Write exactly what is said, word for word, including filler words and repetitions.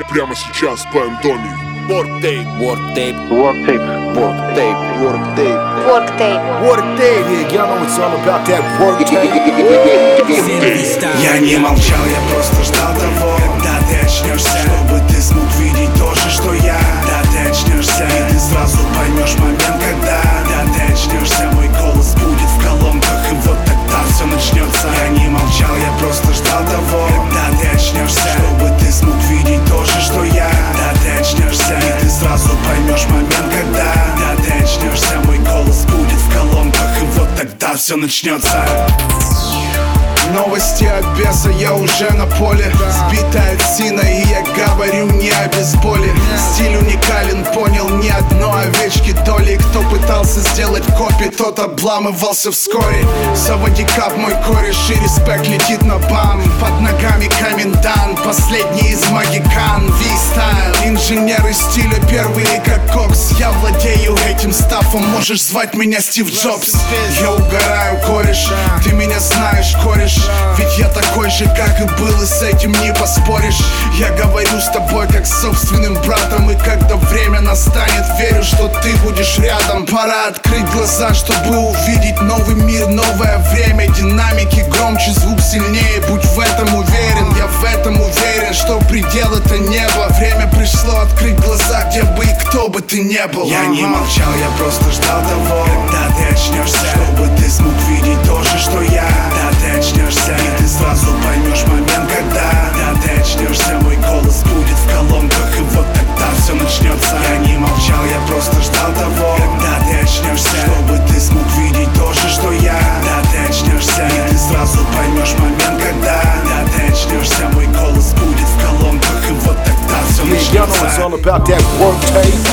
Прямо сейчас в твоем доме. Worktape, Worktape, Worktape, Worktape, Worktape, Worktape. Worktape. Yeah, y'all know it's all about that Worktape. Я не молчал, я просто ждал того, когда ты очнешься, чтобы ты смог видеть то же, что я. Да ты очнешься, и ты сразу поймешь момент, когда. Да ты очнешься, мой голос будет в колонках, и вот тогда все начнется. Я не молчал, я просто ждал того, когда ты очнешься, чтобы ты смог видеть то же, что я. Да ты очнешься, и ты сразу поймешь момент, когда. Да ты очнешься, мой голос будет в колонках, и вот тогда все начнется. Новости от беса, я уже на поле. Сбитая псина, и я говорю не о бейсболе. Стиль уникален, понял ни одно овечки доли. Кто пытался сделать копи, тот обламывался вскоре. Савадикап мой кореш, и респект летит на бам. Под ногами комендант, последний из магикан. V-стайл, инженеры стиля первые как Кокс. Я владею этим стафом, можешь звать меня Стив Джобс. Я угораю, кореш, ты меня знаешь, кореш. Ведь я такой же, как и был, и с этим не поспоришь. Я говорю с тобой как с собственным братом, и когда время настанет, верю, что ты будешь рядом. Пора открыть глаза, чтобы увидеть новый мир, новое время. Динамики громче, звук сильнее, будь в этом уверен. Я в этом уверен, что предел это небо. Время пришло открыть глаза, где бы и кто бы ты не был. Я не молчал, я просто ждал того, когда ты очнешься, чтобы ты смог видеть то же, что я. Да ты очнешься, и ты сразу поймешь момент, когда. Да ты очнешься, мой голос будет в колонках, и вот тогда все начнется. Я не молчал, я просто ждал того, когда ты очнешься, чтобы ты смог видеть то же, что я. Да ты очнешься, и ты сразу поймешь момент, когда. Да ты очнешься, мой голос будет в колонках, и вот тогда все Yeah, y'all know it's начнется. all about that Worktape.